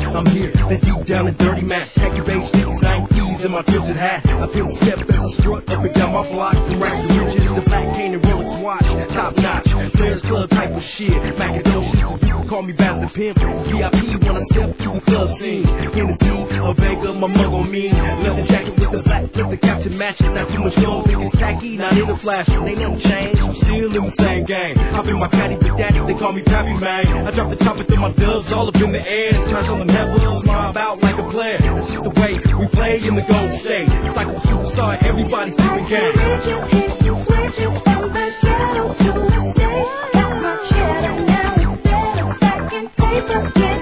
I'm here, the deep down and dirty match. Khaki base, 90s in my tilted hat. I feel the step as I strut up and down my block. From rags to riches, the black cane and roller swatch. Top notch, players club type of shit. Macadocious, people call me Bastard Pimp. VIP when I step to the club scene. In the beat, a Vega, my mug on me. Leather jacket with the black, with the captain matching. Not too much gold, it's tacky, not in the flash. They never change, I'm still in the same game. I've been my caddy, big daddy, they call me Pappy, man. I drop the top through my dubs all up in the air. Turns on the network, mob out like a player. This is the way we play in the Golden State. It's like a superstar, everybody keeping game. Where'd you from the ghetto to the day? Got my cheddar, now it's better. Back in paper,